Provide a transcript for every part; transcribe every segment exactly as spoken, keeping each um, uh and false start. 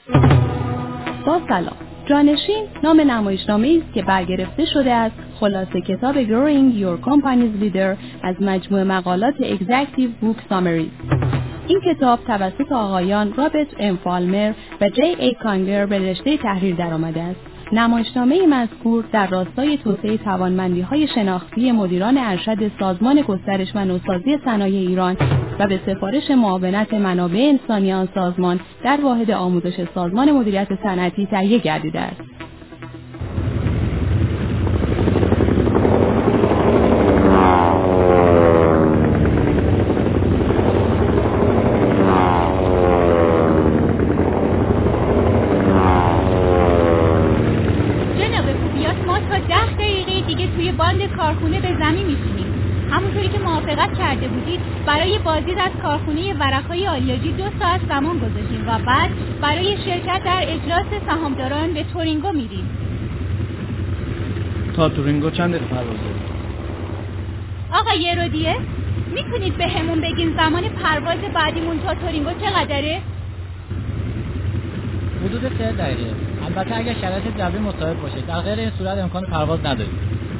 با سلام. جانشین نام نمایشنامه‌ای است که برگرفته شده است خلاصه کتاب Growing Your Company's Leader از مجموعه مقالات Executive Book Summaries. این کتاب توسط آقایان رابرت ام فالمر و جی ای کانگر به رشته تحریر درآمده است. نمایشنامه مذکور در راستای توسعه توانمندی‌های شناختی مدیران ارشد سازمان گسترش و نوسازی صنایع ایران و به سفارش معاونت منابع انسانی آن سازمان در واحد آموزش سازمان مدیریت صنعتی تهیه گردیده است. کارخونه به زمین میشینیم. همونطوری که موافقت کرده بودید برای بازدید از کارخونه ورقهای آلیاژی دو ساعت زمان گذاشتیم و بعد برای شرکت در اجلاس سهامداران به تورینگو میریم. تا تورینگو چند دقیقه پرواز داریم؟ آقای رودیه میتونید به همون بگین زمان پرواز بعدیمون تا تورینگو چقدره؟ حدود سه دقیقه. البته اگر شرایط جوی مساعد باشه، در غیر این صورت امکان پرواز نداریم.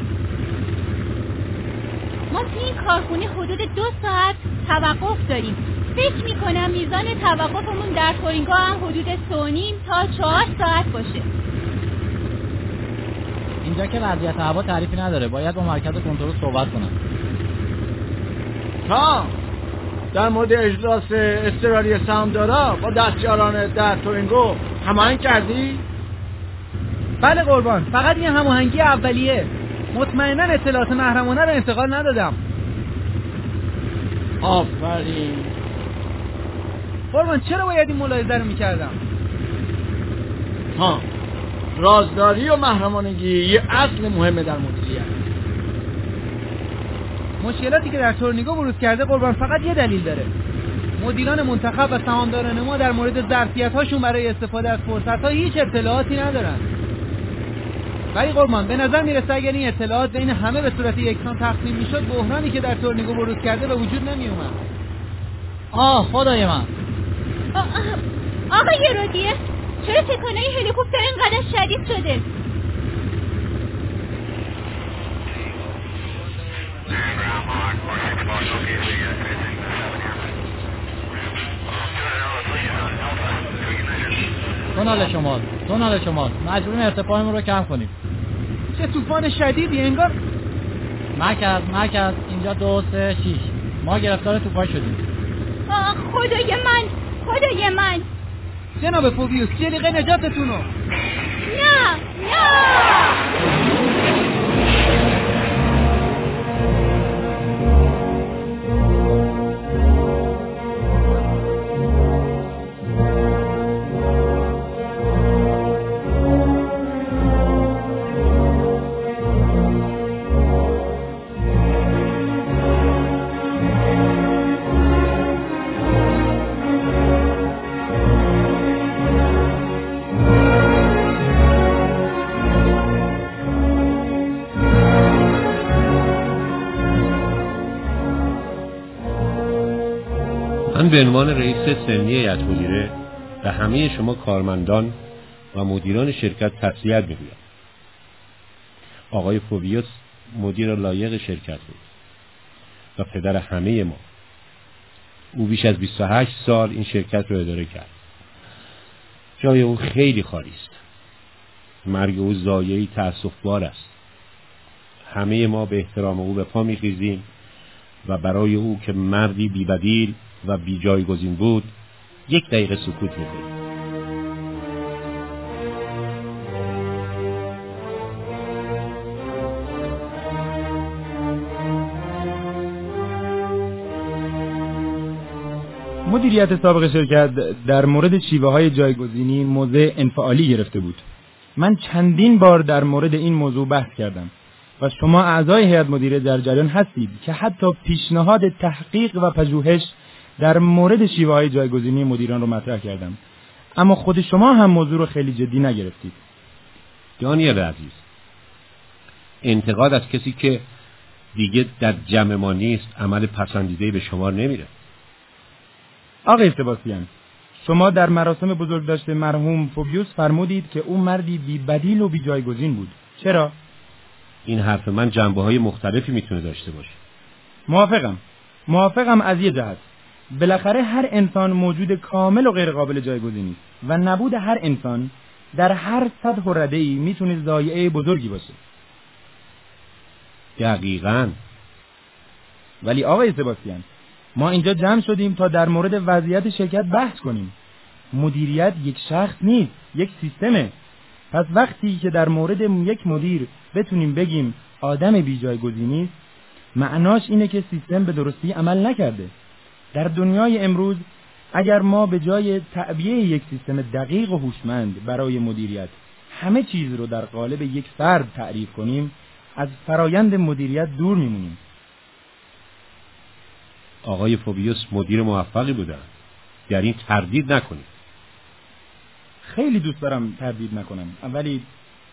ما توی این کارخونه حدود دو ساعت توقف داریم. فکر میکنم میزان توقفمون در تورینگو هم حدود سه و نیم تا چهار ساعت باشه. اینجا که وضعیت هوا تعریفی نداره، باید با مرکز کنترل صحبت کنم. تا در مورد اجلاس اضطراری سهامدارا با دستیاران در تورینگو هماهنگ کردی؟ بله قربان، فقط این هماهنگی اولیه. مطمئناً اطلاعات محرمانه رو انتقال ندادم. آفرین. قربان چرا باید این ملاحظه رو میکردم؟ ها رازداری و محرمانگی یه اصل مهمه در مدیریت. مشکلاتی که در تورینگو بروز کرده قربان فقط یه دلیل داره. مدیران منتخب و سهامداران ما در مورد ظرفیت‌هاشون برای استفاده از فرصت‌ها هیچ اطلاعاتی ندارن. ولی قربان به نظر میرسه اگر این اطلاعات بین همه به صورت یکسان تقسیم میشد، بحرانی که در تورینگو بروز کرده به وجود نمی اومد. آه خدای من. آقای رودیه چرا تکانه هلیکوپتر اینقدر شدید شده؟ تونال شمال تونال شمال مجبوریم ارتفاعمون رو کم کنیم. چه طوفان شدیدی انگار. مرکز مرکز اینجا دو سه شیش. ما گرفتار طوفان شدیم. آه خدای من خدای من. جناب فوبیوس یه دقیقه نجاتتونو. نه نه. من به عنوان رئیس سنی هیئت مدیره به همه شما کارمندان و مدیران شرکت تسلیت میگویم. آقای فوبیوس مدیر لایق شرکت بود و پدر همه ما. او بیش از بیست و هشت سال این شرکت رو اداره کرد. جای او خیلی خالی است. مرگ او ضایعه‌ای تأسف‌بار است. همه ما به احترام او به پا می‌خیزیم و برای او که مردی بی‌بدیل و بی جایگزین بود یک دقیقه سکوت میکنیم. مدیریت سابق شرکت در مورد شیوه های جایگزینی موضع انفعالی گرفته بود. من چندین بار در مورد این موضوع بحث کردم و شما اعضای هیئت مدیره در جریان هستید که حتی پیشنهاد تحقیق و پژوهش در مورد شیوه های جایگزینی مدیران رو مطرح کردم، اما خود شما هم موضوع رو خیلی جدی نگرفتید. دانیال عزیز، انتقاد از کسی که دیگه در جمع ما نیست عمل پسندیده به شمار نمیره. آقای سباستیان، شما در مراسم بزرگداشت مرحوم فوبیوس فرمودید که او مردی بی بدیل و بی جایگزین بود. چرا؟ این حرف من جنبه‌های مختلفی میتونه داشته باشه. موافقم. موافقم از یه جهت. بالاخره هر انسان موجود کامل و غیر قابل جایگزینی است و نبود هر انسان در هر سطح و رده‌ای میتونه ضایعه بزرگی باشه. دقیقاً. ولی آقای سباستیان، ما اینجا جمع شدیم تا در مورد وضعیت شرکت بحث کنیم. مدیریت یک شخص نیست، یک سیستمه. پس وقتی که در مورد یک مدیر بتونیم بگیم آدم بی جایگزینی است، معناش اینه که سیستم به درستی عمل نکرده. در دنیای امروز اگر ما به جای تعبیه یک سیستم دقیق و هوشمند برای مدیریت همه چیز رو در قالب یک فرد تعریف کنیم، از فرایند مدیریت دور میمونیم. آقای فوبیوس مدیر موفقی بودن. در این تردید نکنید. خیلی دوست دارم تردید نکنم. اولی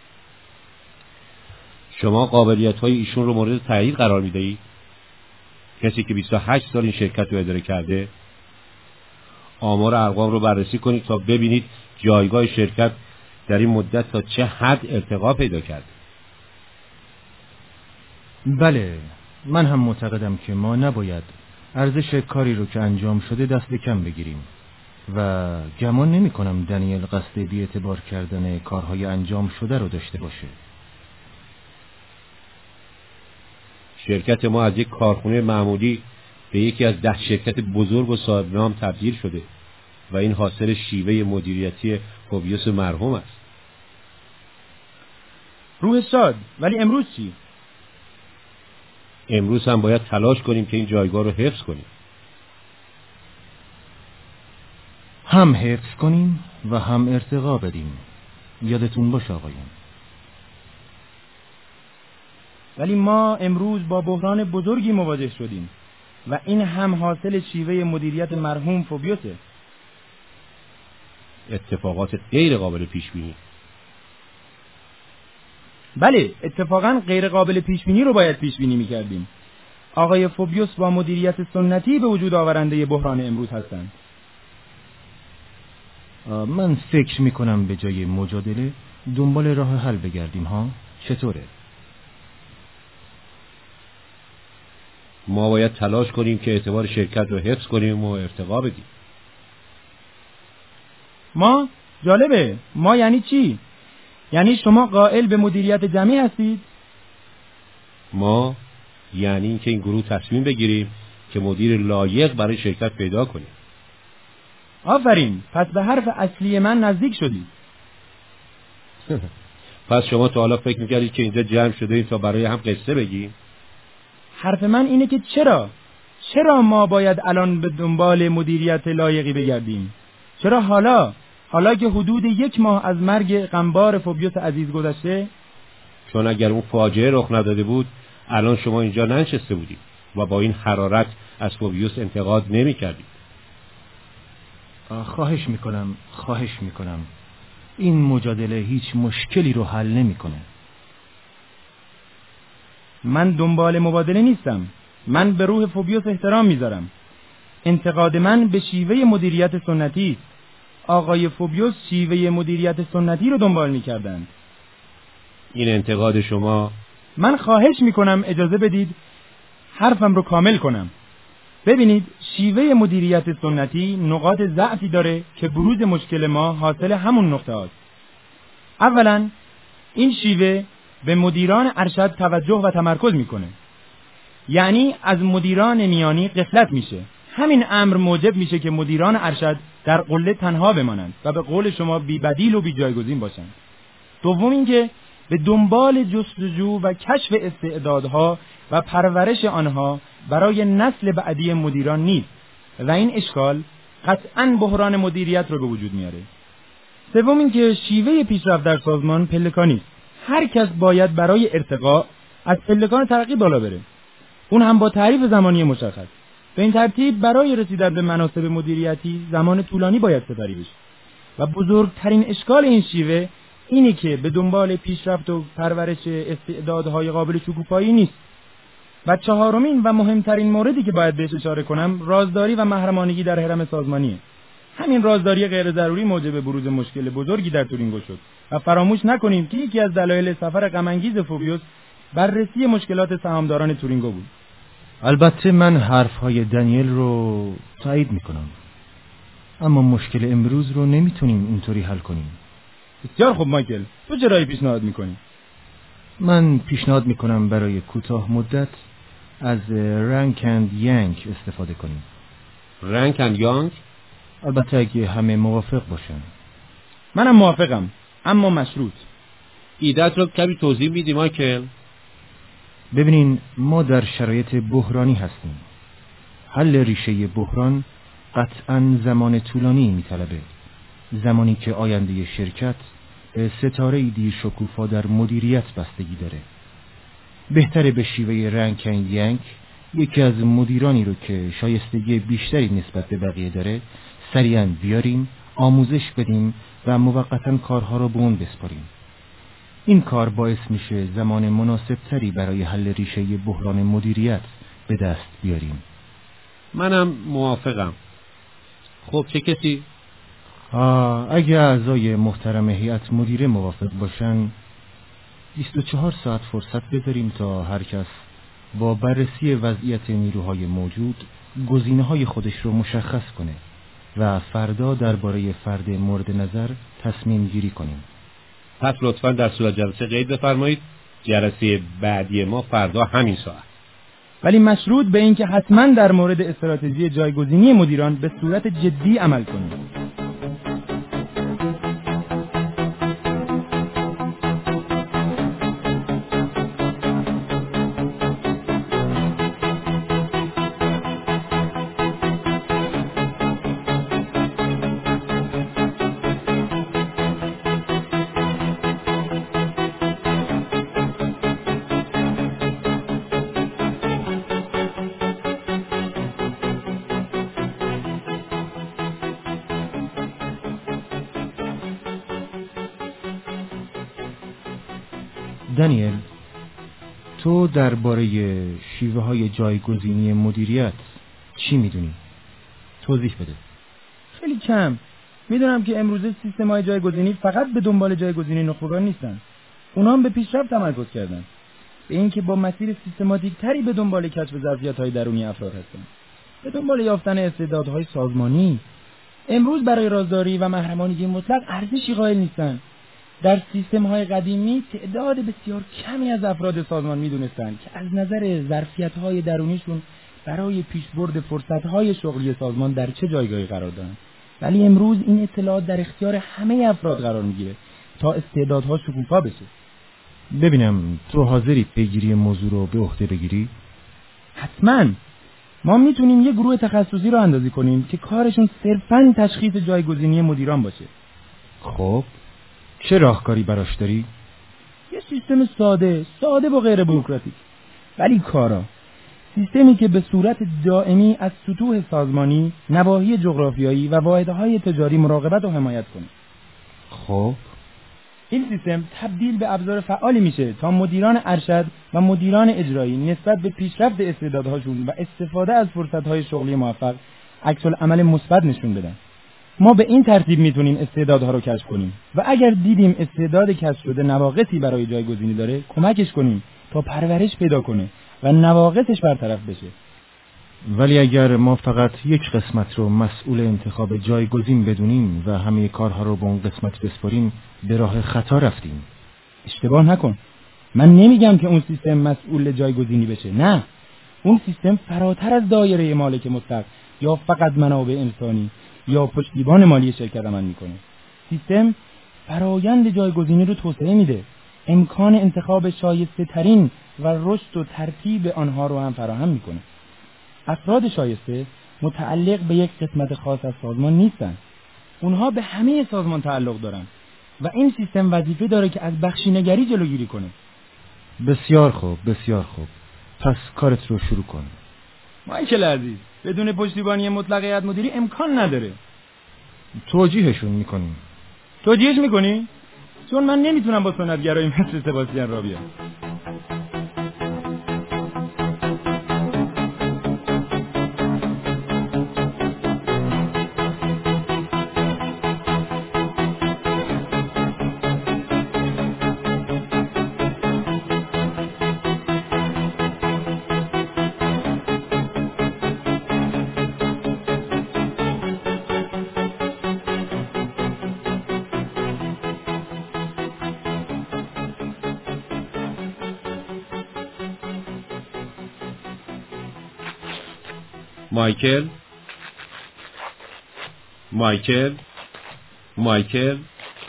شما قابلیت‌های ایشون رو مورد تایید قرار می‌دهید؟ کسی که بیست و هشت سال این شرکت رو اداره کرده. آمار ارقام رو بررسی کنید تا ببینید جایگاه شرکت در این مدت تا چه حد ارتقا پیدا کرده. بله، من هم معتقدم که ما نباید ارزش کاری رو که انجام شده دست کم بگیریم و گمان نمی کنم دنیل قصد بی اعتبار کردن کارهای انجام شده رو داشته باشه. شرکت ما از یک کارخونه معمولی به یکی از ده شرکت بزرگ و صاحب نام تبدیل شده و این حاصل شیوه مدیریتی فوبیوس مرحوم است. روح شاد. ولی امروز چی؟ امروز هم باید تلاش کنیم که این جایگاه رو حفظ کنیم. هم حفظ کنیم و هم ارتقا بدیم. یادتون باشه آقایون. ولی ما امروز با بحران بزرگی مواجه شدیم و این هم حاصل شیوه مدیریت مرحوم فوبیوسه. اتفاقات غیر قابل پیش بینی. بله، اتفاقا غیر قابل پیش بینی رو باید پیش بینی می‌کردیم. آقای فوبیوس با مدیریت سنتی به وجود آورنده بحران امروز هستند. من فکر می‌کنم به جای مجادله دنبال راه حل بگردیم ها. چطوره؟ ما باید تلاش کنیم که اعتبار شرکت رو حفظ کنیم و ارتقا بدیم. ما؟ جالبه. ما یعنی چی؟ یعنی شما قائل به مدیریت جمعی هستید؟ ما یعنی اینکه این گروه تصمیم بگیریم که مدیر لایق برای شرکت پیدا کنیم. آفرین. پس به حرف اصلی من نزدیک شدید. پس شما تا حالا فکر می‌کردید که اینجا جمع شده ایم تا برای هم قصه بگیم؟ حرف من اینه که چرا؟ چرا ما باید الان به دنبال مدیریت لایقی بگردیم؟ چرا حالا؟ حالا که حدود یک ماه از مرگ غمبار فوبیوس عزیز گذشته؟ چون اگر اون فاجعه رخ نداده بود الان شما اینجا ننشسته بودید و با این حرارت از فوبیوس انتقاد نمی کردید. خواهش میکنم خواهش میکنم این مجادله هیچ مشکلی رو حل نمیکنه. من دنبال مبادله نیستم. من به روح فوبیوس احترام میذارم. انتقاد من به شیوه مدیریت سنتی است. آقای فوبیوس شیوه مدیریت سنتی رو دنبال میکردند. این انتقاد شما؟ من خواهش میکنم اجازه بدید حرفم رو کامل کنم. ببینید، شیوه مدیریت سنتی نقاط ضعفی داره که بروز مشکل ما حاصل همون نقطه هاست. اولا این شیوه به مدیران ارشد توجه و تمرکز میکنه. یعنی از مدیران میانی غفلت میشه. همین امر موجب میشه که مدیران ارشد در قله تنها بمانند و به قول شما بی بدیل و بی جایگزین باشند. دوم اینکه به دنبال جستجو و کشف استعدادها و پرورش آنها برای نسل بعدی مدیران نیست و این اشکال قطعاً بحران مدیریت رو به وجود میاره. سوم اینکه شیوه پیشرفت در سازمان پلکانی است. هر کس باید برای ارتقا از پلکان ترقی بالا بره. اون هم با تعریف زمانی مشخص. به این ترتیب برای رسیدن به مناصب مدیریتی زمان طولانی باید سپری بشه. و بزرگترین اشکال این شیوه اینه که به دنبال پیشرفت و پرورش استعدادهای قابل شکوفایی نیست. و چهارمین و مهمترین موردی که باید بهش اشاره کنم رازداری و محرمانگی در حرم سازمانیه. همین رازداری غیر ضروری موجب بروز مشکل بزرگی در تورینگو شد و فراموش نکنیم که یکی از دلایل سفر غم انگیز فوبیوس بررسی مشکلات سهامداران تورینگو بود. البته من حرفهای دنیل رو تایید میکنم، اما مشکل امروز رو نمیتونیم اینطوری حل کنیم. بسیار خوب مایکل، تو چه راهی پیشنهاد میکنی؟ من پیشنهاد میکنم برای کوتاه مدت از رنک اند یانگ استفاده کنیم. رنک اند یانگ؟ البته اگه همه موافق باشن. منم موافقم، اما مشروط. ایده‌ت رو کمی توضیح میدی مایکل؟ ببینین، ما در شرایط بحرانی هستیم. حل ریشه بحران قطعاً زمان طولانی میطلبه. زمانی که آینده شرکت به ستاره دیر شکوفا در مدیریت بستگی داره. بهتره به شیوه رنک اند یانگ یکی از مدیرانی رو که شایستگی بیشتری نسبت به بقیه داره سریعاً بیاریم، آموزش بدیم و موقتاً کارها رو به اون بسپاریم. این کار باعث میشه زمان مناسب تری برای حل ریشه بحران مدیریت به دست بیاریم. منم موافقم. خب چه کسی؟ آه اگه اعضای محترم هیئت مدیره موافق باشن بیست و چهار ساعت فرصت بذاریم تا هر کس با بررسی وضعیت نیروهای موجود گزینه‌های خودش رو مشخص کنه و فردا درباره فرد مورد نظر تصمیم گیری کنیم. پس لطفاً در صورت جلسه قید بفرمایید جلسه بعدی ما فردا همین ساعت. ولی مشروط به این که حتما در مورد استراتژی جایگزینی مدیران به صورت جدی عمل کنیم. دانیل، تو درباره شیوه های جایگزینی مدیریت چی میدونی؟ توضیح بده. خیلی کم. میدونم که امروزه سیستم های جایگزینی فقط به دنبال جایگزینی نخبگان نیستن. اونا هم به پیشرفت تمرکز کردن. به اینکه با مسیر سیستماتیک تری به دنبال کشف ظرفیت های درونی افراد هستن. به دنبال یافتن استعدادهای سازمانی. امروز برای رازداری و محرمانگی مطلق ارزشی قائل نیستن. در سیستم‌های قدیمی تعداد بسیار کمی از افراد سازمان می‌دونستند که از نظر ظرفیت‌های درونیشون برای پیشبرد فرصت‌های شغلی سازمان در چه جایگاهی قرار دارند. ولی امروز این اطلاعات در اختیار همه افراد قرار می‌گیره تا استعدادها شکوفا بشه. ببینم تو حاضری پیگیری موضوع رو به عهده بگیری؟ حتماً. ما میتونیم یه گروه تخصصی رو اندازی کنیم که کارشون صرفاً تشخیص جایگزینی مدیران باشه. خب چه راهکاری براش داری؟ یه سیستم ساده، ساده و غیر بوروکراتیک. ولی کارا. سیستمی که به صورت دائمی از سطوح سازمانی، نواحی جغرافیایی و واحدهای تجاری مراقبت و حمایت کنه. خب این سیستم تبدیل به ابزار فعالی میشه تا مدیران ارشد و مدیران اجرایی نسبت به پیشرفت استعدادهاشون و استفاده از فرصت‌های شغلی موفق عکس‌العمل مثبت نشون بدن. ما به این ترتیب میتونیم استعدادها رو کشف کنیم و اگر دیدیم استعداد کشف شده نواقصی برای جایگزینی داره کمکش کنیم تا پرورش پیدا کنه و نواقصش برطرف بشه. ولی اگر ما فقط یک قسمت رو مسئول انتخاب جایگزین بدونیم و همه کارها رو به اون قسمت بسپاریم به راه خطا رفتیم. اشتباه نکن. من نمیگم که اون سیستم مسئول جایگزینی بشه. نه. اون سیستم فراتر از دایره مالک مطلق یا فقط منابع انسانی یا پشتیبان مالی شرکت عمل میکنه. سیستم فرایند جایگزینی رو توسعه میده. امکان انتخاب شایسته ترین و رشد و ترتیب آنها رو هم فراهم میکنه. افراد شایسته متعلق به یک قسمت خاص از سازمان نیستن. اونها به همه سازمان تعلق دارن و این سیستم وظیفه داره که از بخشینگری جلوگیری کنه. بسیار خوب، بسیار خوب. پس کارت رو شروع کن. مایکل عزیز، بدون پشتیبانی مطلق هیئت مدیره امکان نداره. توجیهشون میکنیم. توجیهش میکنی؟ چون من نمیتونم با سنتگرایی مثل سباستیان را بیام. مایکل مایکل مایکل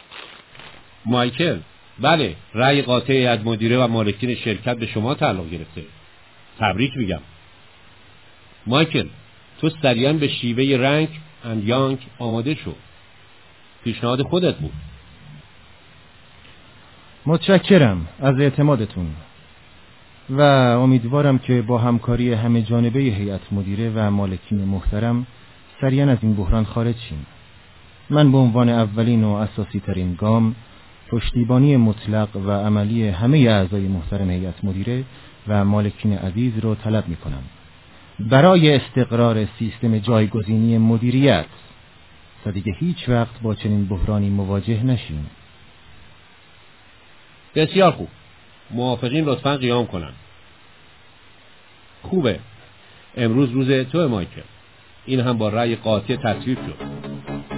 مایکل بله، رأی قاطع هیئت مدیره و مالکین شرکت به شما تعلق گرفته. تبریک میگم. مایکل، تو سریعاً به شیوه رنک اند یانگ آماده شو. پیشنهاد خودت بود. متشکرم از اعتمادتون و امیدوارم که با همکاری همه جانبه هیئت مدیره و مالکین محترم سریعاً از این بحران خارج شیم. من به عنوان اولین و اساسی ترین گام پشتیبانی مطلق و عملی همه اعضای محترم هیئت مدیره و مالکین عزیز رو طلب می‌کنم برای استقرار سیستم جایگزینی مدیریت تا دیگه هیچ وقت با چنین بحرانی مواجه نشیم. بسیار خوب. موافقین لطفاً قیام کنن. خوبه. امروز روز تو مایکل. این هم با رأی قاطع تصویب شد.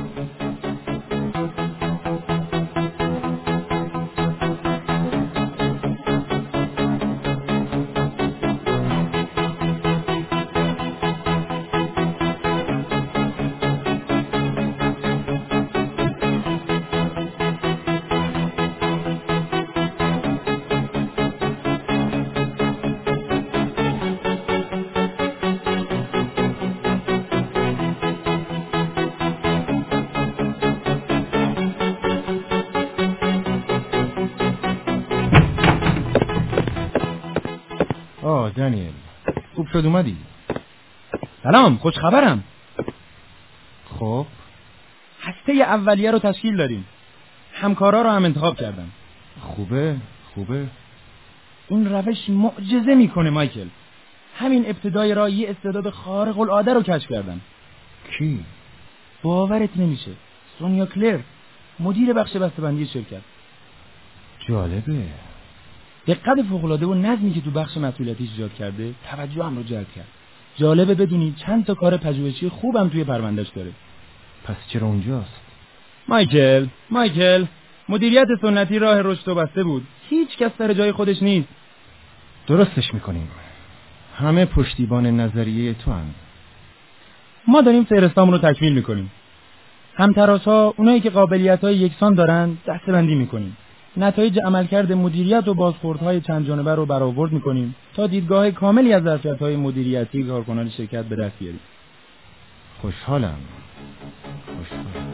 آه دانیل، خوب شد اومدی. سلام، خوش خبرم. خب هسته اولیه رو تشکیل دادیم. همکارا رو هم انتخاب کردم. خوبه خوبه. این روش معجزه میکنه مایکل. همین ابتدای راه یه استعداد خارق العاده رو کشف کردم. کی؟ باورت نمیشه. سونیا کلر، مدیر بخش بسته‌بندی شرکت. جالبه. دقت فوق‌العاده و نظمی که تو بخش مسئولیتیش ایجاد کرده توجهم رو جلب کرد. جالبه بدونی چند تا کار پژوهشی خوبم توی پروندهش داره. پس چرا اونجاست؟ مایکل، مایکل، مدیریت سنتی راه رشد و بسته بود. هیچ کس سر جای خودش نیست. درستش میکنیم. همه پشتیبان نظریه تو هم. ما داریم فهرستامون رو تکمیل میکنیم. همتراس‌ها، اونایی که قابلیت‌های یکسان دارن، دسته‌بندی میکنیم. نتایج عملکرد مدیریت و بازخوردهای چند جانبه رو برآورد میکنیم تا دیدگاه کاملی از ظرفیت‌های مدیریتی کارکنان شرکت به دست بیاریم. خوشحالم. خوشحالم.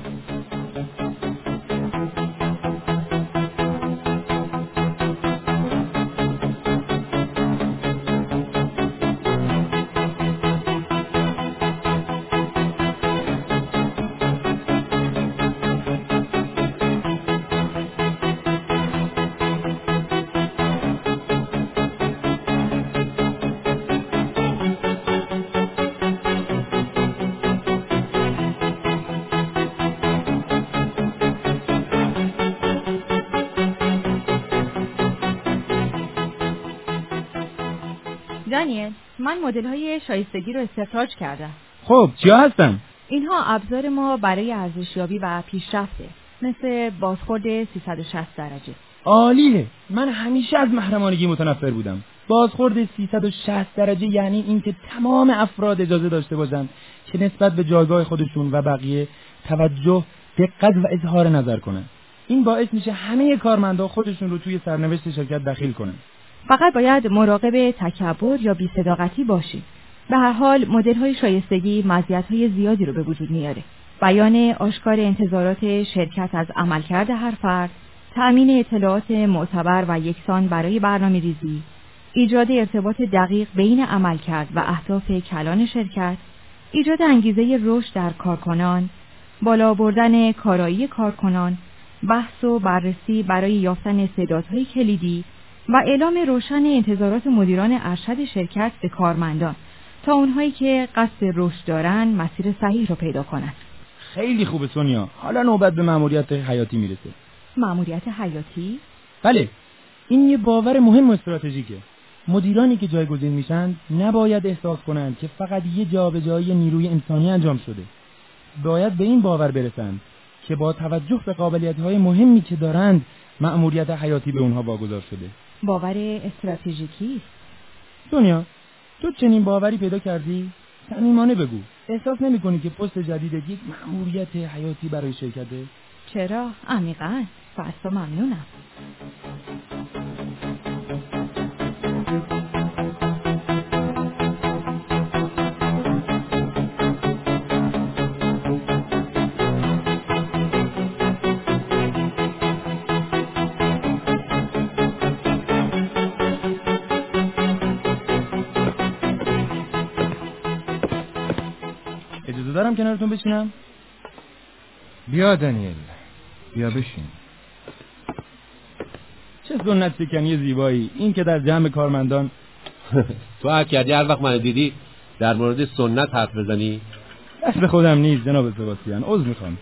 دانیل، من مدل‌های شایستگی رو استخراج کردم. خب چیا هستن؟ اینها ابزار ما برای ارزشیابی و پیشرفته، مثل بازخورد سیصد و شصت درجه. عالیه. من همیشه از محرمانگی متنفر بودم. بازخورد سیصد و شصت درجه یعنی اینکه تمام افراد اجازه داشته باشن که نسبت به جایگاه خودشون و بقیه توجه، دقت و اظهار نظر کنن. این باعث میشه همه کارمندا خودشون رو توی سرنوشت شرکت دخیل کنن. فقط باید مراقب تکبر یا بی‌صداقتی باشی. به هر حال مدل‌های شایستگی مزیت‌های زیادی رو به وجود میاره. بیان آشکار انتظارات شرکت از عملکرد هر فرد، تأمین اطلاعات معتبر و یکسان برای برنامه‌ریزی، ایجاد ارتباط دقیق بین عملکرد و اهداف کلان شرکت، ایجاد انگیزه رشد در کارکنان، بالا بردن کارایی کارکنان، بحث و بررسی برای یافتن استعدادهای کلیدی و اعلام روشن انتظارات مدیران ارشد شرکت به کارمندان تا اونهایی که قصد رشد دارن مسیر صحیح رو پیدا کنن. خیلی خوبه سونیا. حالا نوبت به مأموریت حیاتی میرسه. مأموریت حیاتی؟ بله. این یه باور مهم و استراتژیکه. مدیرانی که جایگزین میشن نباید احساس کنند که فقط یه جابجایی نیروی انسانی انجام شده. باید به این باور برسند که با توجه به قابلیت‌های مهمی که دارند مأموریت حیاتی به اونها واگذار شده. باور استراتژیکی؟ دنیا، تو چنین باوری پیدا کردی؟ صمیمانه بگو. احساس نمی‌کنی که پست جدیدت یک مأموریت حیاتی برای شرکته؟ چرا؟ عمیقاً. و از تو ممنونم. اجازه دارم کنارتون بشینم؟ بیا دنیل، بیا بشین. چه سنت شکنی زیبایی این که در جمع کارمندان تو هر کردی هر وقت منو دیدی در مورد سنت حرف بزنی؟ دست خودم نیست جناب سباستیان، عذر میخوام.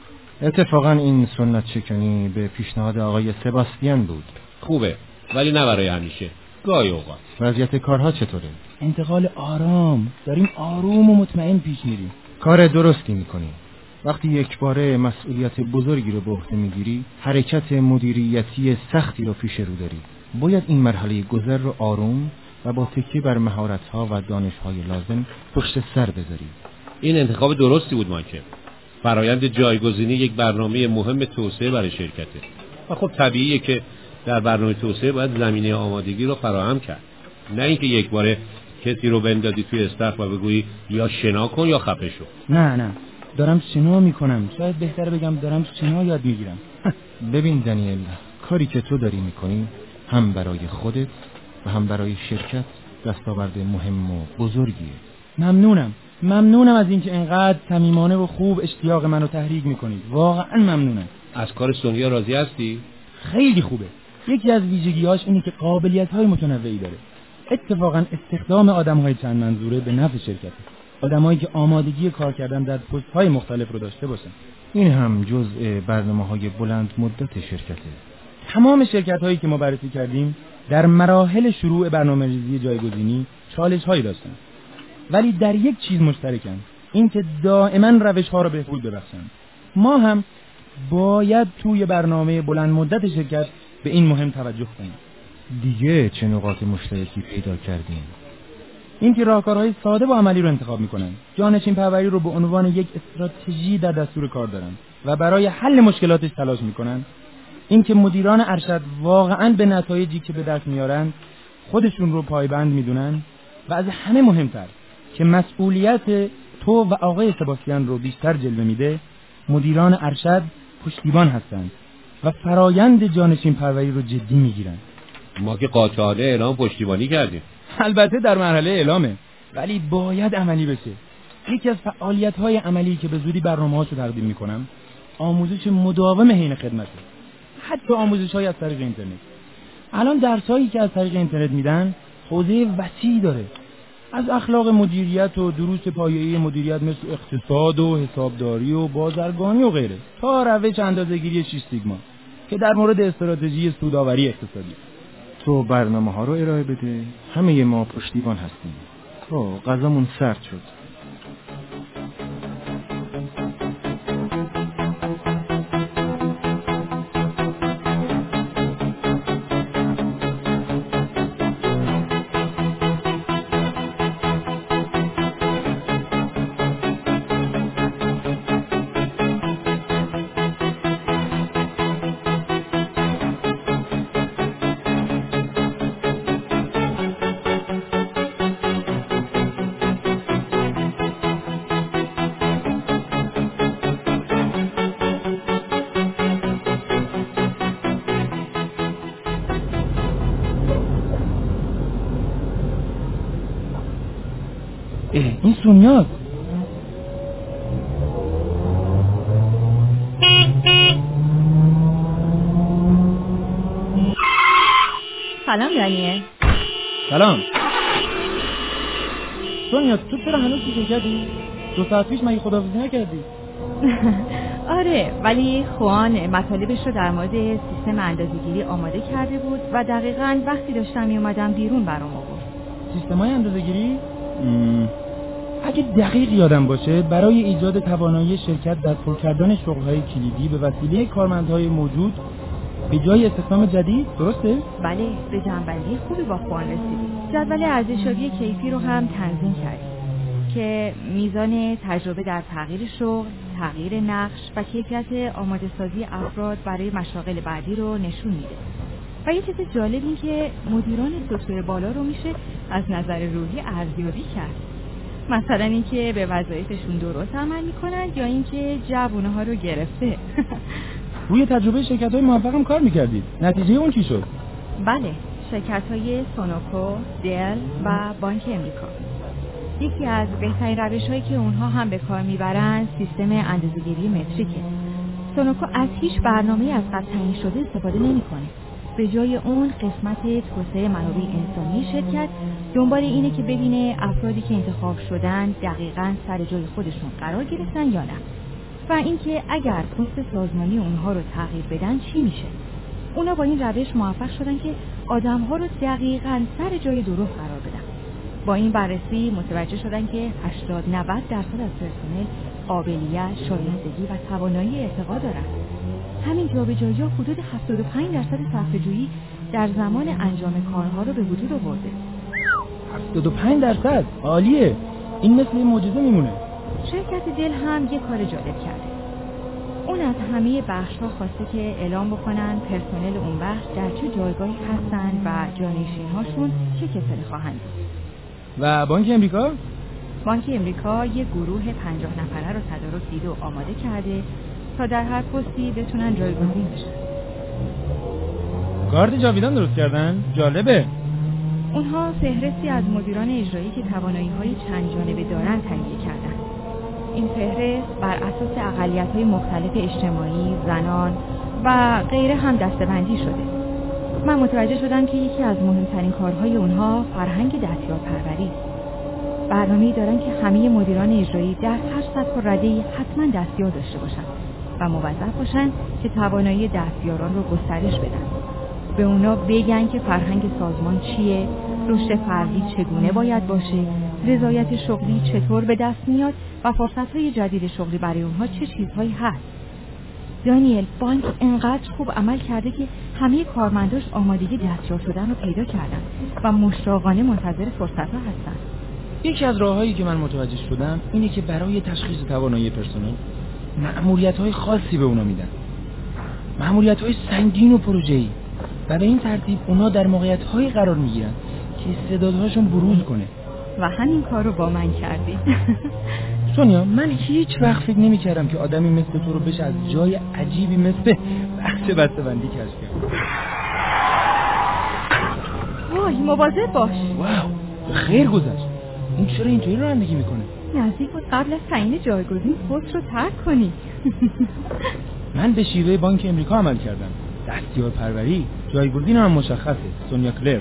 اتفاقا این سنت شکنی به پیشنهاد آقای سباستیان بود. خوبه ولی نه برای همیشه، گاهی اوقات. وضعیت کارها چطوره؟ انتقال آرام، داریم آروم و مطمئن پیش میریم. کار درستی میکنی. وقتی یک باره مسئولیت بزرگی رو به عهده میگیری، حرکت مدیریتی سختی رو پیش رو داری. باید این مرحله گذر رو آروم و با تکیه بر مهارت‌ها و دانش‌های لازم پشت سر بذاری. این انتخاب درستی بود مایکل. فرایند جایگزینی یک برنامه مهم توسعه برای شرکته و خب طبیعیه که در برنامه توسعه باید زمینه آمادگی رو فراهم کرد، نه اینکه یک باره کسی رو بندازی توی استخر و بگویی یا شنا کن یا خفه شو. نه نه دارم شنا میکنم، شاید بهتره بگم دارم شنا یاد میگیرم. ببین دنیل، کاری که تو داری میکنی هم برای خودت و هم برای شرکت دستاورد مهم و بزرگیه. ممنونم ممنونم از اینکه انقدر صمیمانه و خوب اشتیاق منو تحریک میکنید. واقعا ممنونم. از کار سونیا راضی هستی؟ خیلی خوبه. یکی از ویژگی‌هاش اینه که قابلیت‌های متنوعی داره. اتفاقا استخدام آدم‌های چند منظوره به نفع شرکته. آدمایی که آمادگی کار کردن در پست‌های مختلف رو داشته باشن. این هم جزء برنامه‌های بلند مدت شرکته. تمام شرکت‌هایی که ما بررسی کردیم در مراحل شروع برنامه‌ریزی جایگزینی چالش‌هایی داشتن. ولی در یک چیز مشترکن، این که دائما روش‌ها رو بهبود ببخشن. ما هم باید توی برنامه بلند مدت شرکت به این مهم توجه کنیم. دیگه چه نقاط مشترکی پیدا کردیم؟ این که راهکارهای ساده و عملی رو انتخاب میکنن، جانشین پروری رو به عنوان یک استراتژی در دستور کار دارن و برای حل مشکلاتش تلاش میکنن. این که مدیران ارشد واقعاً به نتایجی که به دست میارن خودشون رو پایبند میدونن و از همه مهمتر که مسئولیت تو و آقای سباستیان رو بیشتر جلوه میده، مدیران ارشد پشتیبان هستند و فرایند جانشین پروری رو جدی میگیرن. ما که قاطعانه اعلام پشتیبانی کردیم. البته در مرحله اعلامه، ولی باید عملی بشه. یکی از فعالیت‌های عملی که به زودی برنامه‌هاشو تقدیم میکنم آموزش مداوم حین خدمته. حتی آموزش‌های از طریق اینترنت. الان درسایی که از طریق اینترنت میدن حوزه وسیعی داره، از اخلاق مدیریت و دروس پایه‌ای مدیریت مثل اقتصاد و حسابداری و بازرگانی و غیره، تا روش اندازه‌گیری شش سیگما که در مورد استراتژی سودآوری اقتصادی. تو برنامه ها رو ارائه بده، همه ما پشتیبان هستیم. تو غذامون سرد شد. این سونیاست. سلام دنیل. سلام سونیا، تو چرا هنوز تو شرکتی؟ دو ساعت پیش مگه خداحافظی نکردی؟ آره، ولی خوان مطالبش رو در مورد سیستم اندازه‌گیری آماده کرده بود و دقیقاً وقتی داشتم میومدم بیرون برام آورد. سیستم‌های اندازه‌گیری؟ اگه دقیق یادم باشه برای ایجاد توانایی شرکت در پر کردن شغل‌های کلیدی به وسیله کارمندهای موجود به جای استخدام جدید، درسته؟ بله، به جنبندی خوبی با خوان رسیدیم. جدول ارزشیابی کیفی رو هم تنظیم کردیم. اینکه میزان تجربه در تغییر شغل، تغییر نقش و کیفیت آماده سازی افراد برای مشاغل بعدی رو نشون میده. و یه چیز جالب این که مدیران سطوح بالا رو میشه از نظر روحی ارزیابی کرد. مثلا اینکه به وظایفشون درست عمل میکنن یا اینکه جوونها رو گرفته. روی تجربه شرکت‌های موفقم کار میکردید. نتیجه اون چی شد؟ بله، شرکت‌های سونوکو، دل و بانک امریکا. یکی از بهترین روش‌هایی که اونها هم به کار میبرن سیستم اندازه‌گیری متریکه. سونوکو از هیچ برنامه‌ای از قبل تعیین شده استفاده نمی‌کنه. به جای اون قسمت توسعه منابع انسانی شرکت دنبال اینه که ببینه افرادی که انتخاب شدن دقیقاً سر جای خودشون قرار گرفتن یا نه. و اینکه اگر پست سازمانی اونها رو تغییر بدن چی میشه. اونا با این روش موفق شدن که آدم‌ها رو دقیقاً سر جای درست قرار بدن. با این بررسی متوجه شدن که هشتاد نود درصد از پرسنل قابلیت، شایستگی و توانایی ارتقا دارن. همین جابجایی‌ها حدود هفتاد و پنج درصد صرفه‌جویی در زمان انجام کارها رو به وجود آورده. هفتاد و پنج درصد؟ عالیه. این مثل معجزه میمونه. شرکت دل هم یه کار جالب کرده. اون از همه بخش‌ها خواسته که اعلام بکنن پرسنل اون بخش در چه جایگاهی هستن و جانشین‌هاشون چه کسلی خواهند. و بانک امریکا؟ بانک امریکا یه گروه پنجاه نفره رو تدارک دیده و آماده کرده تا در هر پستی بتونن جایگزین بشن. کارت جاویدان درست کردن؟ جالبه. اونها فهرستی از مدیران اجرایی که توانایی‌های چند جانبه دارن تهیه کردن. این فهرست بر اساس اقلیت‌های مختلف اجتماعی، زنان و غیره هم دسته‌بندی شده. من متوجه شدم که یکی از مهمترین کارهای اونها فرهنگ دستیارپروری است. برنامه‌ای دارن که همه مدیران اجرایی در هر سطح و رده‌ای حتما دستیار داشته باشن و موظف باشن که توانایی دستیاران رو گسترش بدن. به اونا بگن که فرهنگ سازمان چیه، رشد فردی چگونه باید باشه، رضایت شغلی چطور به دست میاد و فرصت‌های جدید شغلی برای اونها چه چیزهایی هست. دانیل، بانک انقدر خوب عمل کرده که همه کارمنداش آمادگی دستیار شدن رو پیدا کردن و مشتاقانه منتظر فرصت‌ها هستن. یکی از راه‌هایی که من متوجه شدم اینه که برای تشخیص توانایی پرسنل مأموریت‌های خاصی به اونا میدن. مأموریت‌های سنگین و پروژه‌ای. و به این ترتیب اونا در موقعیت‌هایی قرار میگیرن که استعدادهاشون بروز کنه. و همین کار رو با من کردی. سونیا، من هیچ وقت فکر نمی‌کردم که آدمی مثل تو رو بشه از جای عجیبی مثل بخش بسته‌بندی کشف کرد. وای، مواظب باش. واو، خیر گذشت. این چرا اینطوری رانندگی میکنه؟ نزدیک بود قبل از تعیین جایگزین پست رو ترک کنی. من به شیوه بانک امریکا عمل کردم. دستیار پروری، جایگزین هم مشخصه، سونیا کلر.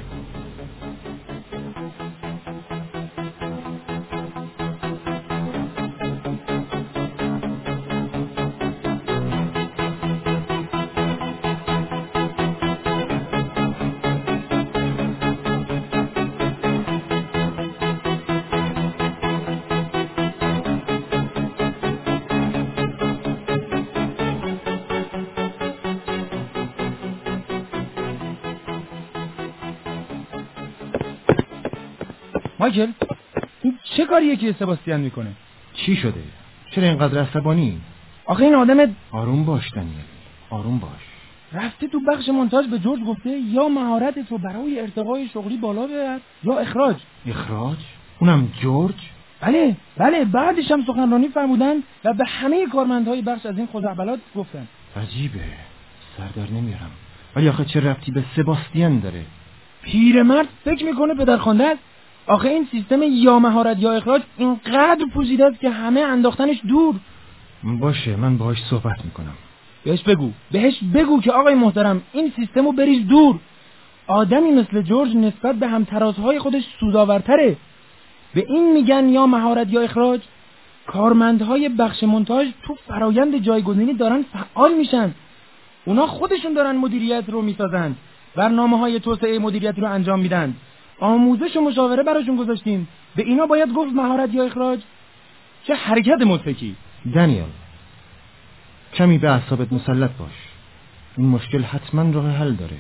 مایکل، این چه کاریه که سباستیان میکنه؟ چی شده؟ چرا اینقدر عصبانی؟ آخه این آدم... آروم باش دنیل، آروم باش. رفته تو بخش مونتاژ به جورج گفته یا مهارت تو برای ارتقای شغلی بالا ببر یا اخراج. اخراج؟ اونم جورج؟ بله بله، بعدش هم سخنرانی فرمودن و به همه کارمندهای بخش از این خزعبلات گفتن. عجیبه، سر در نمیارم. ولی آخه چه ربطی به سباستیان داره؟ پیرمرد فکر میکنه پدرخوانده است. آخه این سیستم یا مهارت یا اخراج اینقدر پوشیده است که همه انداختنش دور. باشه، من باهاش صحبت میکنم. بهش بگو بهش بگو که آقای محترم این سیستمو بریز دور. آدمی مثل جورج نسبت به همترازهای خودش سودآورتره. به این میگن یا مهارت یا اخراج. کارمندهای بخش مونتاژ تو فرایند جایگزینی دارن فعال میشن. اونا خودشون دارن مدیریت رو میسازن، برنامه‌های توسعه مدیریت رو انجام میدن، آموزش و مشاوره براشون گذاشتیم. به اینا باید گفت مهارت یا اخراج؟ چه حرکت مضحکی. دانیل، کمی به اعصابت مسلط باش. این مشکل حتما راه حل داره،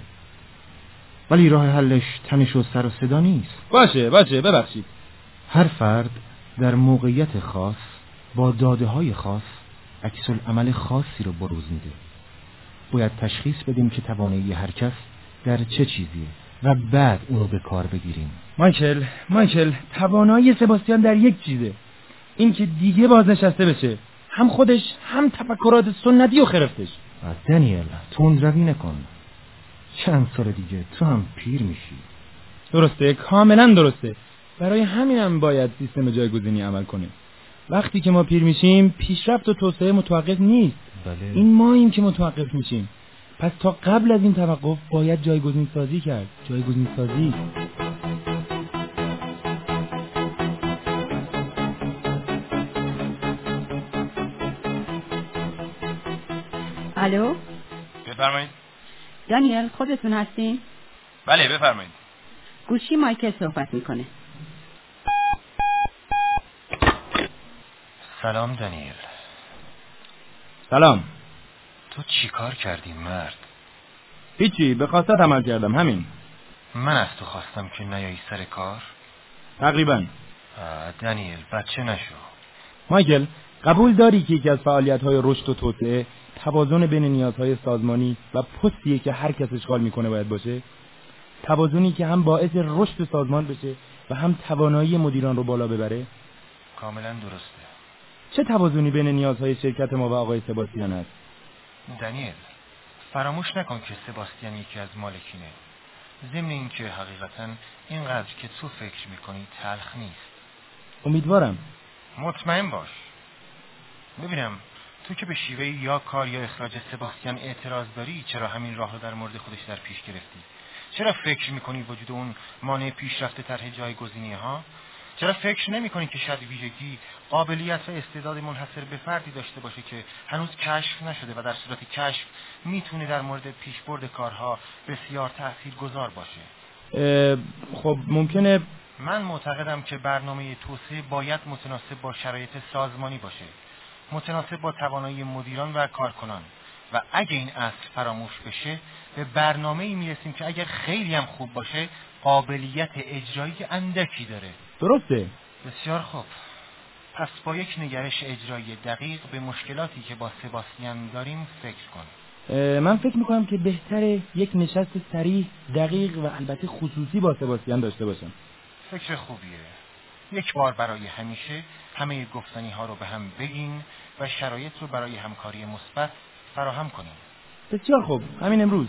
ولی راه حلش تنش و سر و صدا نیست. باشه باشه ببخشید. هر فرد در موقعیت خاص با داده های خاص عکس العمل خاصی رو بروز میده. باید تشخیص بدیم که توانایی هر کس در چه چیزیه و بعد اونو به کار بگیریم. مایکل، مایکل، توانایی سباستیان در یک چیزه، این که دیگه بازنشسته بشه، هم خودش هم تفکرات سنتی و خرفتش. دنیل، تندروی نکن، چند سال دیگه تو هم پیر میشی. درسته، کاملا درسته. برای همین هم باید سیستم جایگزینی عمل کنه. وقتی که ما پیر میشیم پیشرفت و توسعه متوقف نیست. بله. این ماییم که متوقف میشیم. پس تا قبل از این توقف باید جایگزین سازی کرد. جایگزین سازی. الو، بفرمایید. دانیل خودتون هستین؟ بله بفرمایید. گوشی مایکل صحبت میکنه. سلام دنیل. سلام. تو چی کار کردی مرد؟ هیچی، به خواستت عمل کردم، همین. من از تو خواستم که نیایی سر کار؟ تقریبا. دنیل بچه نشو. مایکل، قبول داری که یکی از فعالیت‌های رشد و توسعه توازن بین نیازهای سازمانی و پستیه که هر کس اشغال میکنه باید باشه؟ توازنی که هم باعث رشد سازمان بشه و هم توانایی مدیران رو بالا ببره؟ کاملا درسته. چه توازنی بین نیازهای شرکت ما و آقای سباستیان است؟ دنیل، فراموش نکن که سباستیان یکی از مالکینه. ضمن این که حقیقتا اینقدر که تو فکر میکنی تلخ نیست. امیدوارم. مطمئن باش. ببینم تو که به شیوه یا کار یا اخراج سباستیان اعتراض داری، چرا همین راه رو در مورد خودش در پیش گرفتی؟ چرا فکر میکنی وجود اون مانع پیشرفت طرح جایگزینی ها؟ چرا فکر نمیکنی که شاید ویژگی، قابلیت و استعداد منحصر به فردی داشته باشه که هنوز کشف نشده و در صورت کشف میتونه در مورد پیشبرد کارها بسیار تاثیرگذار باشه؟ خب ممکنه. من معتقدم که برنامه توسعه باید متناسب با شرایط سازمانی باشه، متناسب با توانایی مدیران و کارکنان، و اگه این اصل فراموش بشه به برنامه‌ای میرسیم که اگر خیلی هم خوب باشه قابلیت اجرایی اندکی داره. درسته. بسیار خوب. پس با یک نگرش اجرایی دقیق به مشکلاتی که با سباستیان داریم فکر کن. من فکر میکنم که بهتره یک نشست صریح، دقیق و البته خصوصی با سباستیان داشته باشم. فکر خوبیه. یک بار برای همیشه همه گفتنی ها رو به هم بگین و شرایط رو برای همکاری مثبت فراهم کنیم. بسیار خوب، همین امروز.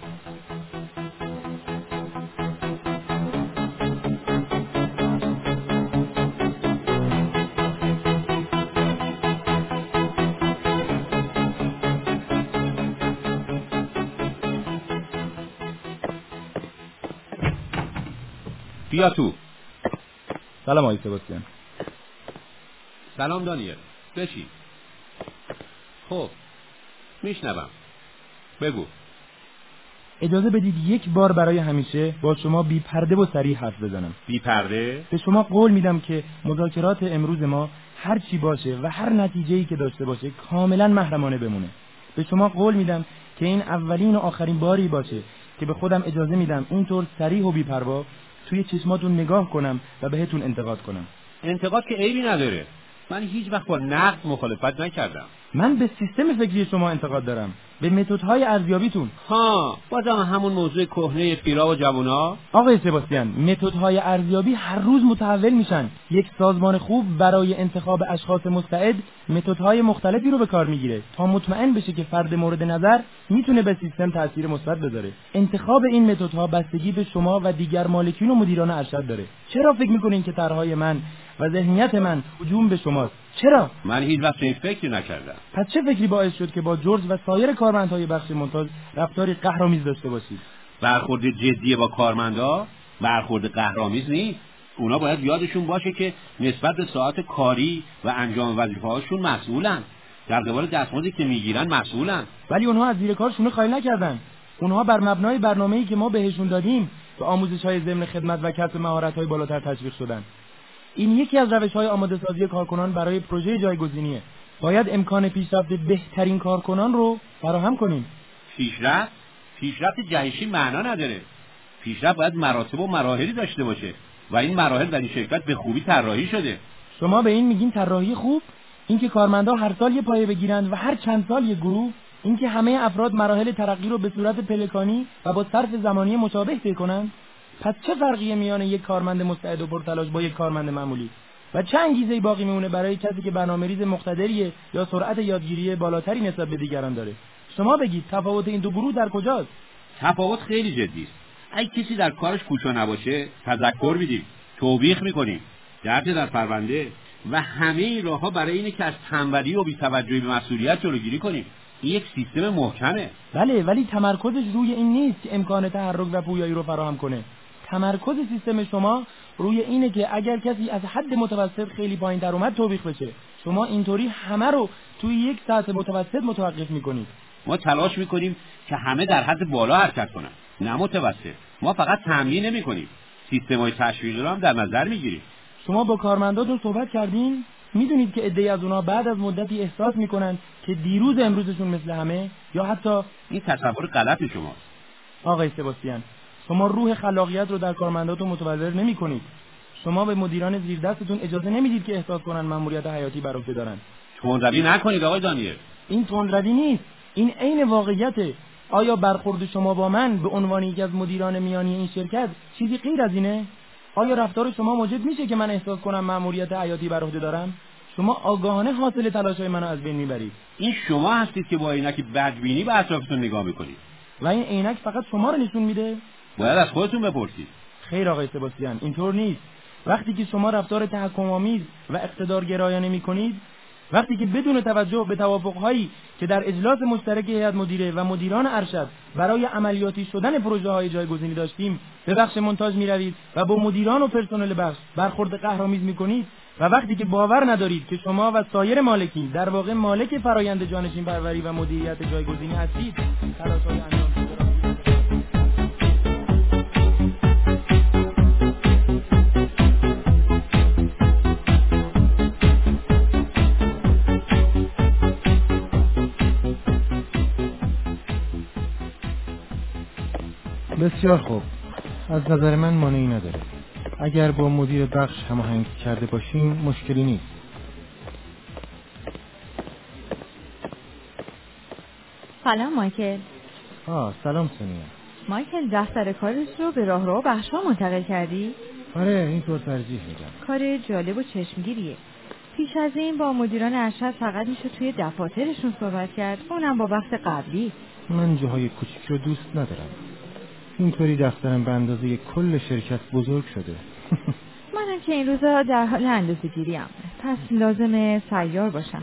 بیا تو. سلام آقای سباستیان. سلام دانیل. بشین. خب میشنوم، بگو. اجازه بدید یک بار برای همیشه با شما بی پرده و صریح حرف بزنم. بی پرده؟ به شما قول میدم که مذاکرات امروز ما هر چی باشه و هر نتیجه‌ای که داشته باشه کاملا محرمانه بمونه. به شما قول میدم که این اولین و آخرین باری باشه که به خودم اجازه میدم اینطور صریح و بی پروا توی چشماتون نگاه کنم و بهتون انتقاد کنم. انتقاد که عیبی نداره. من هیچ وقت با نقد مخالفت نکردم. من به سیستم فکری شما انتقاد دارم، به متدهای ارزیابیتون. ها، بازم همون موضوع کهنه پیرا و جوونا. آقای سباستیان، متدهای ارزیابی هر روز متحول میشن. یک سازمان خوب برای انتخاب اشخاص مستعد متدهای مختلفی رو به کار میگیره تا مطمئن بشه که فرد مورد نظر میتونه به سیستم تاثیر مثبت بذاره. انتخاب این متدها بستگی به شما و دیگر مالکین و مدیران ارشد داره. چرا فکر میکنین که طرحهای من و ذهنیت من هجوم به شماست؟ چرا؟ من هیچ وقت این فکری نکردم. پس چه فکری باعث شد که با جورج و سایر کارمندهای بخش ممتاز رفتاری قهرآمیز داشته باشید؟ برخورد جدی با کارمندا برخورد قهرآمیز نیست. اونا باید یادشون باشه که نسبت به ساعت کاری و انجام وظیفه‌هاشون مسئولن. در قبال دستمزدی که میگیرن مسئولن. ولی اونها از زیر کارشون خالی نکردن. اونها بر مبنای برنامه‌ای که ما بهشون دادیم به آموزش‌های ضمن خدمت و کسب مهارت‌های بالاتر تشویق شدن. این یکی از روش‌های آماده‌سازی کارکنان برای پروژه جایگزینیه. باید امکان پیشرفت بهترین کارکنان رو فراهم کنیم. پیشرفت؟ پیشرفت جهشی معنا نداره. پیشرفت باید مراتب و مراحلی داشته باشه و این مراحل در این شرکت به خوبی طراحی شده. شما به این میگین طراحی خوب؟ اینکه کارمندا هر سال یه پایه بگیرن و هر چند سال یه گروه؟ اینکه همه افراد مراحل ترقی رو به صورت پلکانی و با صرف زمانی مشابه طی کنند؟ پس چه فرقی میان یک کارمند مستعد و پرتلاش با یک کارمند معمولی؟ و چه انگیزه‌ای باقی میمونه برای کسی که برنامه‌ریز مقتدریه یا سرعت یادگیری بالاتری نسبت به دیگران داره؟ شما بگید تفاوت این دو گروه در کجاست؟ تفاوت خیلی جدی است. اگه کسی در کارش کوچا نباشه، تذکر میدیم، توبیخ میکنیم، درد در پرونده و همه این راهها برای اینه که از تنبلی و بی‌توجهی به مسئولیت جلوگیری کنیم. این یک سیستم محکمه. بله، ولی تمرکزش روی این نیست که امکان تحرک و پویایی رو فراهم کنه. تمرکز سیستم شما روی اینه که اگر کسی از حد متوسط خیلی پایین در اومد توبیخ بشه. شما اینطوری همه رو توی یک سطح متوسط متوقف میکنید. ما تلاش میکنیم که همه در حد بالا حرکت کنن، نه متوسط. ما فقط تمرین نمیکنیم، سیستم‌های تشویقی رو هم در نظر میگیریم. شما با کارمنداتون صحبت کردین؟ میدونید که عده‌ای از اونها بعد از مدتی احساس میکنن که دیروز امروزشون مثل همه، یا حتی این تصور غلط شماست. آقای سباستیان، شما روح خلاقیت رو در کارمنداتون متولد نمی‌کنید. شما به مدیران زیر دستتون اجازه نمیدید که احساس کنن مأموریت حیاتی بر عهده دارن. تندروی نکنید آقای دانیل. این تندروی نیست، این عین واقعیته. آیا برخورد شما با من به عنوان یکی از مدیران میانی این شرکت چیزی غیر از اینه؟ آیا رفتار شما موجب میشه که من احساس کنم مأموریت حیاتی بر عهده دارم؟ شما آگاهانه حاصل تلاش‌های منو از بین میبرید. این شما هستید که با عینک بدبینی به اطرافتون نگاه میکنید. و این عینک فقط شما رو نشون میده؟ باید از خودتون بپرسید. خیر آقای سباستیان، اینطور نیست. وقتی که شما رفتار تحکم‌آمیز و اقتدارگرایانه میکنید، وقتی که بدون توجه به توافق‌هایی که در اجلاس مشترک هیئت مدیره و مدیران ارشد برای عملیاتی شدن پروژه‌های جایگزینی داشتیم، به بخش مونتاژ میروید و با مدیران و پرسنل بخش برخورد قهرآمیز میکنید، و وقتی که باور ندارید که شما و سایر مالکین در واقع مالک فرایند جانشین پروری و مدیریت جایگزینی هستید، تلاش‌های انجام شده را بسیار خوب. از نظر من مانعی نداره. اگر با مدیر بخش هماهنگ کرده باشیم مشکلی نیست. سلام مایکل. آه سلام سونیا. مایکل دفتر کارش رو به راهرو بخش‌ها منتقل کردی؟ آره اینطور ترجیح میدم. کار جالب و چشمگیریه. پیش از این با مدیران ارشد فقط میشه توی دفاترشون صحبت کرد، اونم با بخش قبلی. من جاهای کوچیک رو دوست ندارم. اینطوری دفترم به اندازه کل شرکت بزرگ شده. منم که این روزا در حال اندازه‌گیری ام، پس لازمه سیار باشم.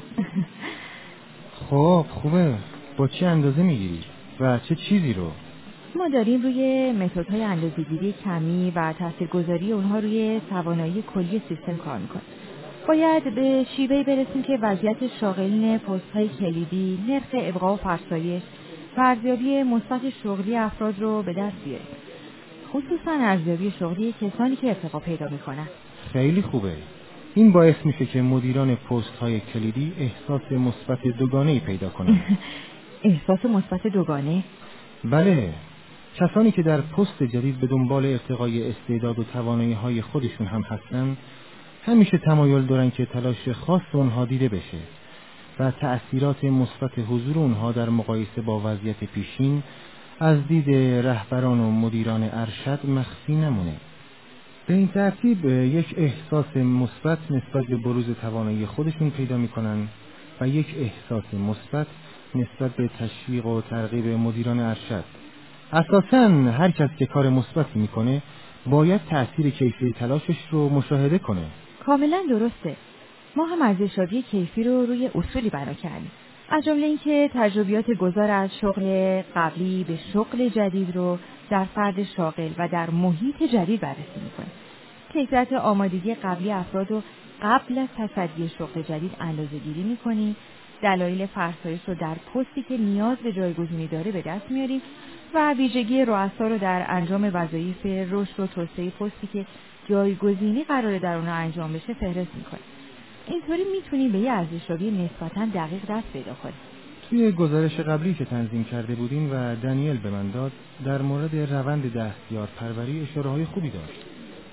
خب خوبه. با چه اندازه میگیری؟ و چه چیزی رو؟ ما داریم روی متدهای اندازه‌گیری کمی و تاثیرگذاری اونها روی توانایی کلی سیستم کار میکنیم. باید به شیوهی برسیم که وضعیت شاغلین پست‌های کلیدی، نرخ ابقا و فرسایش و ارزیابی مثبت شغلی افراد رو به دست بیاریم. خصوصا ارزیابی شغلی کسانی که ارتقا پیدا میکنن. خیلی خوبه. این باعث میشه که مدیران پست‌های کلیدی احساس مثبت دوگانه‌ای پیدا کنن. احساس مثبت دوگانه؟ بله. کسانی که در پست جدید به دنبال ارتقای استعداد و توانایی‌های خودشون هم هستن، همیشه تمایل دارن که تلاش خاص اونها دیده بشه و تأثیرات مثبت حضور اونها در مقایسه با وضعیت پیشین از دید رهبران و مدیران ارشد مخفی نمونه. به این ترتیب یک احساس مثبت نسبت به بروز توانایی خودشون پیدا میکنن و یک احساس مثبت نسبت به تشویق و ترغیب مدیران ارشد. اساساً هر کس که کار مثبتی میکنه باید تأثیر کیفی تلاشش رو مشاهده کنه. کاملا درسته. ما هم ارزشیابی کیفی رو روی اصولی بنا کردیم. از جمله اینکه تجربیات گذار از شغل قبلی به شغل جدید رو در فرد شاغل و در محیط جدید بررسی می‌کنیم. کیفیت آمادگی قبلی افراد رو قبل از تصدی شغل جدید اندازه‌گیری می‌کنیم. دلایل فرسایش رو در پستی که نیاز به جایگزینی داره به دست میاریم و ویژگی رؤسا رو در انجام وظایف رشد و توسعه پستی که جایگزینی قراره در اونها انجام بشه فهرست می‌کنیم. اینطوری میتونیم به یه ارزشیابی نسبتاً دقیق دست پیدا کنیم. توی گزارش قبلی که تنظیم کرده بودیم و دانیل به من داد، در مورد روند دستیار پروری اشاره‌های خوبی داشت.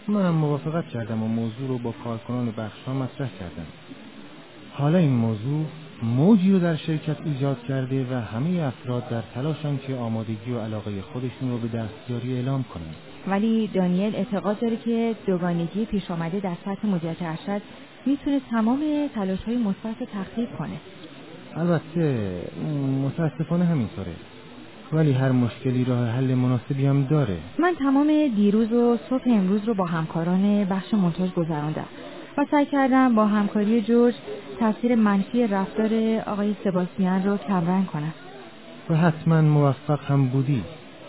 منم موافقت کردم و موضوع رو با کارکنان بخش‌ها مطرح کردم. حالا این موضوع موجی رو در شرکت ایجاد کرده و همه افراد در تلاشن که آمادگی و علاقه خودشون رو به دستیاری اعلام کنن. ولی دانیل اعتقاد داره که دوگانگی پیش آمده در سطح مدیریت ارشد میتونه تمام تلاش‌های مثبت رو تخریب کنه. البته متاسفانه همینطوره، ولی هر مشکلی راه حل مناسبی هم داره. من تمام دیروز و صبح امروز رو با همکاران بخش مونتاژ گذراندم و سعی کردم با همکاری جورج تاثیر منفی رفتار آقای سباستیان رو کمرنگ کنم. و حتما موفق هم بودی.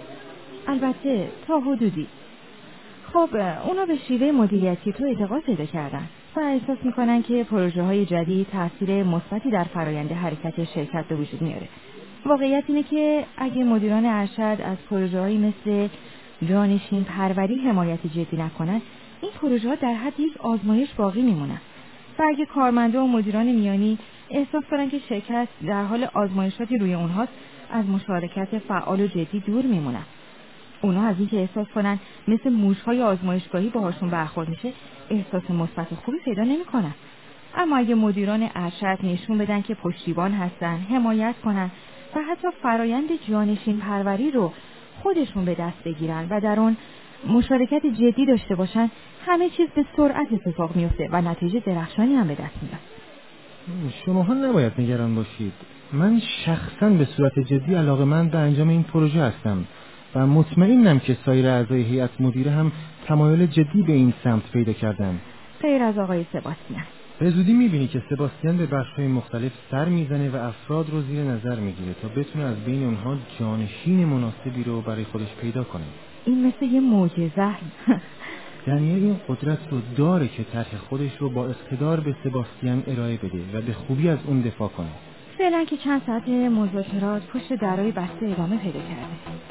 البته تا حدودی. خب اونا به شیوه مدیریتی تو اعتقاد پیدا کردن و احساس میکنن که پروژه های جدید تاثیر مثبتی در فرآیند حرکت شرکت به وجود میاره. واقعیت اینه که اگه مدیران ارشد از پروژه هایی مثل جانشین پروری حمایت جدی نکنن، این پروژه ها در حد یک آزمایش باقی میمونن. و اگه کارمندا و مدیران میانی احساس کنن که شرکت در حال آزمایشاتی روی اونهاست، از مشارکت فعال و جدی دور میمونن. اونا از اینکه احساس کنن مثل موش‌های آزمایشگاهی باهاشون برخورد میشه، احساس مثبت و خوبی پیدا نمی‌کنن. اما اگه مدیران ارشد نشون بدن که پشتیبان هستن، حمایت کنن و حتی فرایند جانشین پروری رو خودشون به دست بگیرن و در اون مشارکت جدی داشته باشن، همه چیز به سرعت اتفاق میفته و نتیجه درخشانی هم به دست میاد. شماها نباید نگران باشید. من شخصاً به صورت جدی علاقه‌مند به انجام این پروژه هستم و مطمئنم که سایر اعضای هیئت مدیره هم تمایل جدی به این سمت پیدا کردن. غیر از آقای سباستیان. به زودی می‌بینی که سباستیان به بخش‌های مختلف سر میزنه و افراد رو زیر نظر میگیره تا بتونه از بین اونها جانشین مناسبی رو برای خودش پیدا کنه. این مثل یه معجزه. دانیل این قدرت رو داره که طرح خودش رو با اقتدار به سباستیان ارائه بده و به خوبی از اون دفاع کنه. فعلا که چند ساعت مذاکرات پشت درای بسته ادامه پیدا کرده.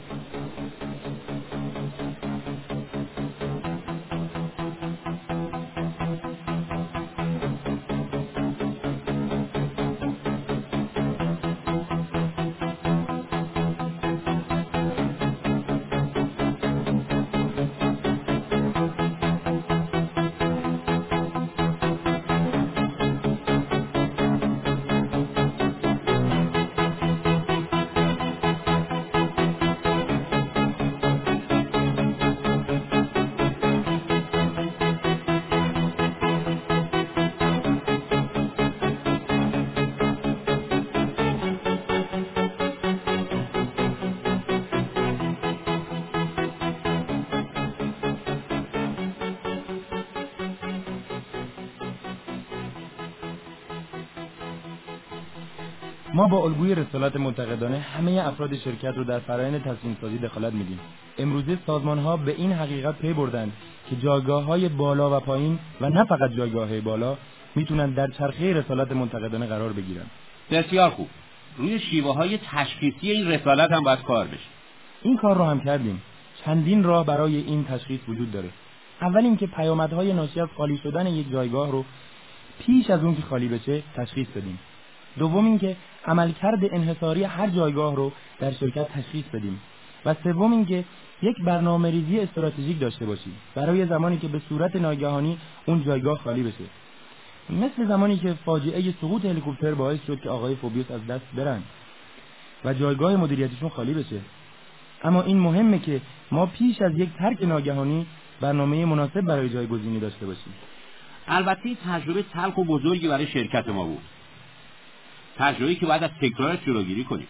ما با الگوی رسالت منتقدانه همه افراد شرکت رو در فرآیند تصمیم سازی دخالت میدیم. امروزه سازمان‌ها به این حقیقت پی بردن که جایگاه‌های بالا و پایین و نه فقط جایگاه‌های بالا میتونن در چرخه رسالت منتقدانه قرار بگیرن. بسیار خوب. روی شیوه‌های تشخیصی این رسالت هم باید کار بشه. این کار رو هم کردیم. چندین راه برای این تشخیص وجود داره. اول اینکه پیامدهای ناشی از خالی شدن یک جایگاه رو پیش از اون که خالی بشه تشخیص بدیم. دوم اینکه عملکرد انحصاری هر جایگاه رو در شرکت تشخیص بدیم. و سوم اینکه یک برنامه‌ریزی استراتژیک داشته باشیم برای زمانی که به صورت ناگهانی اون جایگاه خالی بشه. مثل زمانی که فاجعه سقوط هلیکوپتر باعث شد که آقای فوبیوس از دست برن و جایگاه مدیریتیشون خالی بشه. اما این مهمه که ما پیش از یک ترک ناگهانی برنامه مناسب برای جایگزینی داشته باشیم. البته تجربه تلخ و بزرگی برای شرکت ما بود. تجربه‌ای که باید از تکرارش جلوگیری کنیم.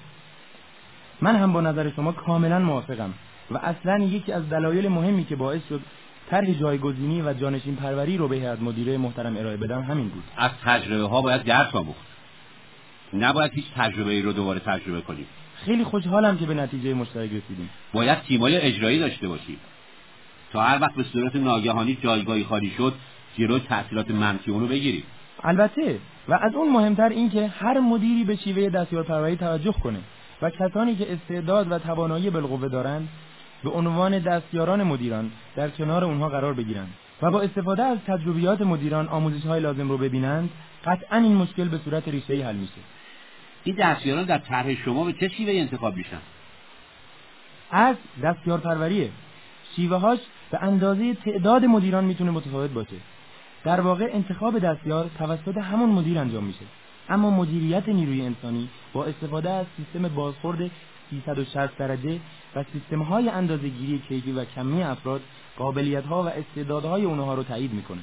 من هم با نظر شما کاملا موافقم و اصلا یکی از دلایل مهمی که باعث شد طرح جایگزینی و جانشین پروری رو به هیئت مدیره محترم ارائه بدم همین بود. از تجربه ها باید درس آموخت. نباید هیچ تجربه‌ای رو دوباره تجربه کنیم. خیلی خوشحالم که به نتیجه مشترک رسیدیم. باید تیم‌های اجرایی داشته باشیم تا هر وقت به صورت ناگهانی جایگاهی خالی شد جلوی تأثیرات منفی اون رو بگیریم. البته و از اون مهمتر این که هر مدیری به شیوه دستیارپروری توجه کنه و کسانی که استعداد و توانایی بالقوه دارند به عنوان دستیاران مدیران در کنار اونها قرار بگیرند و با استفاده از تجربیات مدیران آموزش‌های لازم رو ببینند، قطعاً این مشکل به صورت ریشه‌ای حل میشه. این دستیاران در طرح شما به چه شیوه‌ای انتخاب میشن؟ از دستیارپروریه. شیوه‌هاش به اندازه تعداد مدیران میتونه متفاوت باشه. در واقع انتخاب دستیار توسط همون مدیر انجام میشه، اما مدیریت نیروی انسانی با استفاده از سیستم بازخورد سیصد و شصت درجه و سیستم‌های اندازه‌گیری کیفی و کمی افراد قابلیت‌ها و استعدادهای اونها رو تایید میکنه.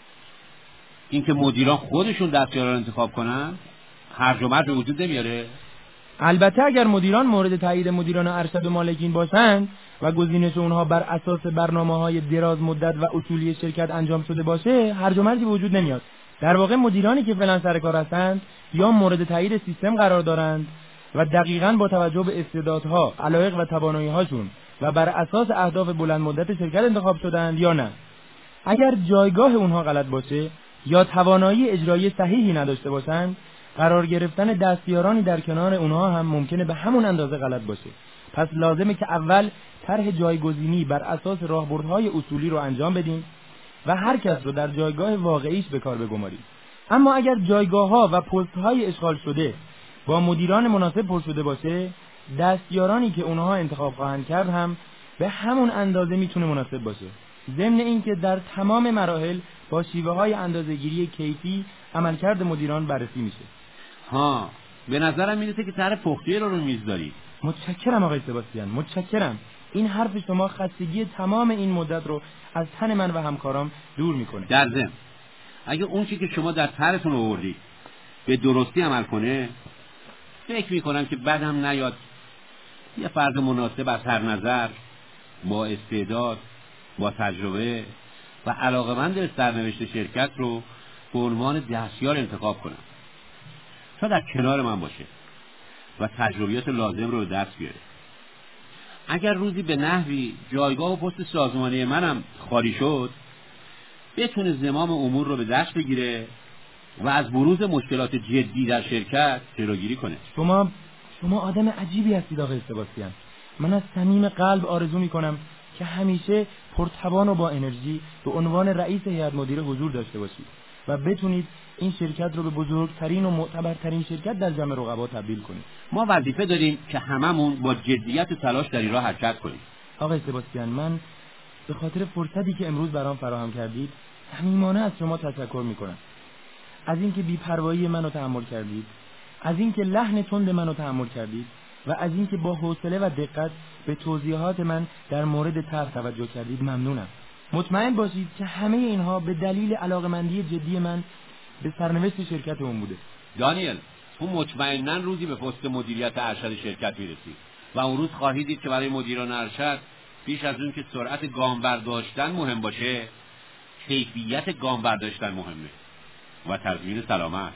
اینکه مدیران خودشون دستیارا رو انتخاب کنن هرج و مرج وجود نمیاره؟ البته اگر مدیران مورد تایید مدیران ارشد و مالکین باشند و گزینش اونها بر اساس برنامه‌های دراز مدت و اصولی شرکت انجام شده باشه، هرج و مرجی وجود نمیاد. در واقع مدیرانی که فعلا سر کار هستند یا مورد تایید سیستم قرار دارند و دقیقاً با توجه به استعدادها، علایق و توانایی‌هاشون و بر اساس اهداف بلند مدت شرکت انتخاب شدند یا نه. اگر جایگاه اونها غلط باشه یا توانایی اجرایی صحیحی نداشته باشند، قرار گرفتن دستیارانی در کنار اونها هم ممکنه به همون اندازه غلط باشه. پس لازمه که اول طرح جایگزینی بر اساس راهبردهای اصولی رو انجام بدیم و هر کس رو در جایگاه واقعیش به کار بگماریم. اما اگر جایگاه‌ها و پست‌های اشغال شده با مدیران مناسب پر شده باشه، دستیارانی که اونها انتخاب خواهند کرد هم به همون اندازه میتونه مناسب باشه. ضمن اینکه در تمام مراحل با شیوه‌های اندازه‌گیری کیفی عملکرد مدیران بررسی میشه. ها، به نظرم میرسه که طرح پخته رو رو میز دارید. متشکرم آقای سباستیان، متشکرم. این حرف شما خستگی تمام این مدت رو از تن من و همکارام دور میکنه. در ضمن اگه اون چیزی که شما در طرحتون آوردید به درستی عمل کنه، فکر میکنم که بعدم نیاد یه فرد مناسب از هر نظر، با استعداد، با تجربه و علاقه‌مند به سرنوشت شرکت رو به عنوان دستیار انتخاب کنم تا در کنار من باشه و تجربیات لازم رو دست بیاره. اگر روزی به نحوی جایگاه و پست سازمانی منم خالی شد، بتونه زمام امور رو به دست بگیره و از بروز مشکلات جدی در شرکت جلوگیری کنه. شما شما آدم عجیبی هستید آقای سباستیان. من از صمیم قلب آرزو میکنم که همیشه پرتوان و با انرژی به عنوان رئیس هیئت مدیره حضور داشته باشید و بتونید این شرکت رو به بزرگترین و معتبرترین شرکت در جمع رقبا تبدیل کنید. ما وظیفه داریم که هممون با جدیت و تلاش در این راه حرکت کنیم. آقای سباستیان، من به خاطر فرصتی که امروز برام فراهم کردید صمیمانه از شما تشکر میکنم. از اینکه بی‌پروایی منو تحمل کردید، از اینکه لحن تند منو تحمل کردید و از اینکه با حوصله و دقت به توضیحات من در مورد طرح توجه کردید. ممنونم. مطمئن باشید که همه اینها به دلیل علاقمندی جدی من به سرنوشت شرکتمون بوده. دانیل، تو مطمئناً روزی به پست مدیریت ارشد شرکت میرسی و اون روز خواهید دید که برای مدیران ارشد بیش از اون که سرعت گام برداشتن مهم باشه، کیفیت گام برداشتن مهمه و تضمین سلامت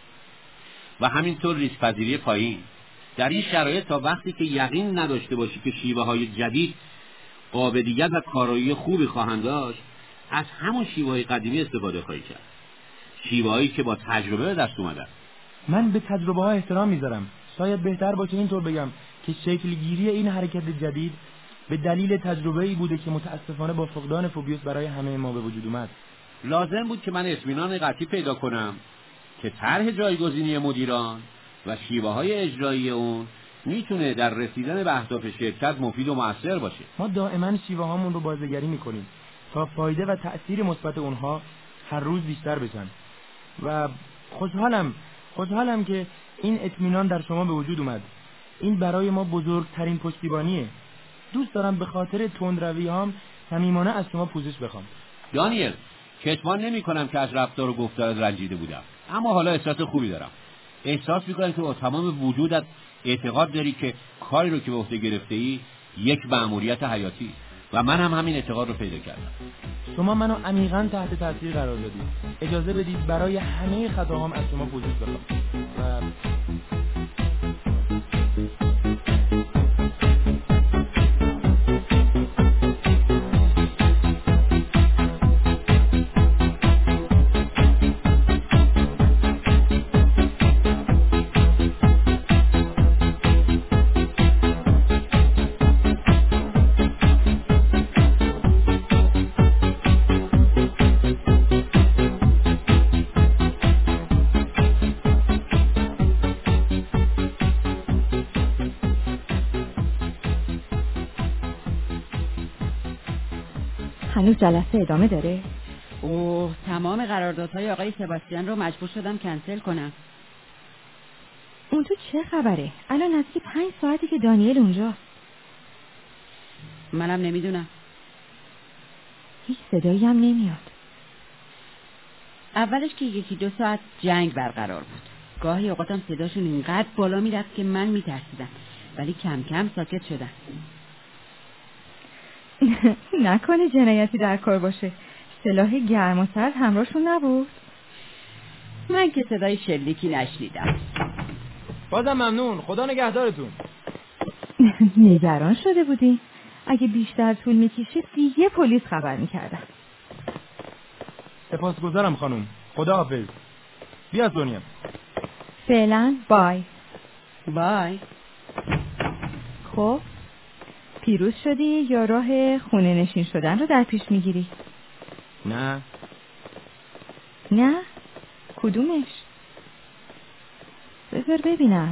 و همینطور ریسک پذیری پایین. در این شرایط تا وقتی که یقین نداشته باشی که شیوه های جدید قابلیت و کارایی خوبی خواهند داشت، از همون شیوه های قدیمی استفاده خواهی کرد، شیوه هایی که با تجربه به دست اومدن. من به تجربه ها احترام میذارم. شاید بهتر باشه اینطور بگم که شکل گیری این حرکت جدید به دلیل تجربه ای بوده که متاسفانه با فقدان فوبیوس برای همه ما به وجود اومد. لازم بود که من اطمینان قطعی پیدا کنم که طرح جایگزینی مدیران و شیوه های اجرایی اون میتونه در رسیدن به اهداف شرکت مفید و مؤثر باشه. ما دائما شیوه هامون رو بازنگری میکنیم تا فایده و تأثیر مثبت اونها هر روز بیشتر بشن و خوشحالم خوشحالم که این اطمینان در شما به وجود اومد. این برای ما بزرگترین پشتیبانیه. دوست دارم به خاطر تندروی‌هام صمیمانه از شما پوزش بخوام. دانیل، کتمان نمی کنم که از رفتار و گفتارت رنجیده بودم، اما حالا احساس خوبی دارم. احساس میکنم که با تمام وجودت اعتقاد داری که کاری رو که به عهده گرفته‌ای یک مأموریت حیاتی و من هم همین اعتقاد رو پیدا کردم. شما منو عمیقاً تحت تاثیر قرار دادید. اجازه بدید برای همه خطاهام از شما پوزش بخوام. و هنوز جلسه ادامه داره؟ اوه تمام قراردادهای آقای سباستیان رو مجبور شدم کنسل کنم. اون تو چه خبره؟ الان نزدیک پنج ساعتی که دانیل اونجا. منم نمیدونم. هیچ صدایی هم نمیاد. اولش که یکی دو ساعت جنگ برقرار بود. گاهی اوقاتم صداشون اینقدر بالا میرفت که من میترسیدم، ولی کم کم ساکت شدن. نکنه جنایتی در کار باشه. سلاح گرم و سرد همراهشون نبود؟ من که صدای شلیکی نشنیدم. بازم ممنون، خدا نگهدارتون. نگران شده بودی؟ اگه بیشتر طول میکشید دیگه پلیس خبر میکردن. سپاسگزارم خانم، خدا حافظ. بیا دنیا. فعلا بای. بای. خب پیروز شدی یا راه خونه نشین شدن رو در پیش میگیری؟ نه. نه؟ کدومش؟ بذار ببینم.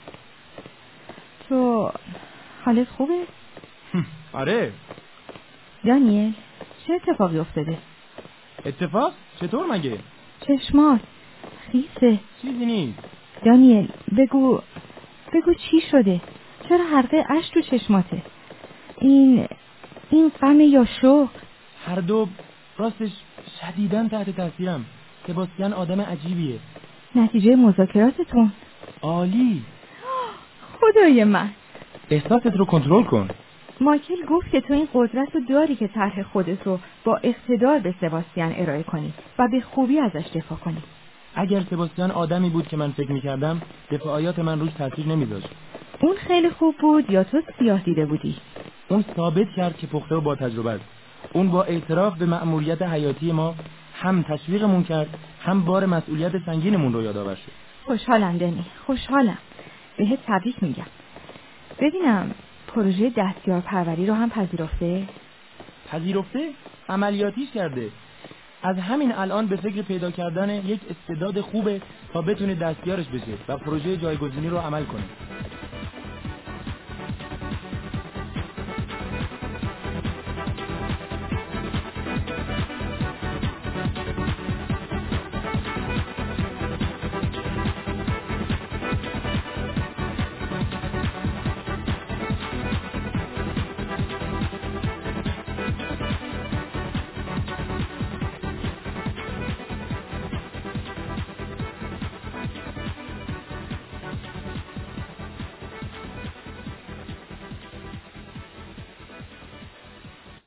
تو حالت خوبه؟ آره. دانیل چه اتفاقی افتاده؟ اتفاق؟ چطور مگه؟ چشمات خیسه. چیزی نیست. دانیل بگو بگو چی شده؟ چرا حلقه اش تو چشماته؟ این این غم یا شوق؟ هر دو. راستش شدیداً تحت تاثیرم. سباستیان آدم عجیبیه. نتیجه مذاکراتتون؟ عالی. خدای من. احساست رو کنترل کن. مایکل گفت که تو این قدرت رو داری که طرح خودت رو با اقتدار به سباستیان ارائه کنی و به خوبی ازش دفاع کنی. اگر سباستیان آدمی بود که من فکر می‌کردم، دفاعیات من روش تاثیر نمی‌ذاشت. اون خیلی خوب بود یا تو سیاه دیده بودی؟ اون ثابت کرد که پخته و با تجربه است. اون با اعتراف به مأموریت حیاتی ما هم تشویقمون کرد، هم بار مسئولیت سنگینمون رو یادآور شد. خوشحالم دنی، خوشحالم. بهت تبریک میگم. ببینم پروژه دستیار پروری رو هم پذیرفته؟ پذیرفته؟ عملیاتیش کرده. از همین الان به فکر پیدا کردن یک استعداد خوبه تا بتونه دستیارش بشه و پروژه جایگزینی رو عمل کنه.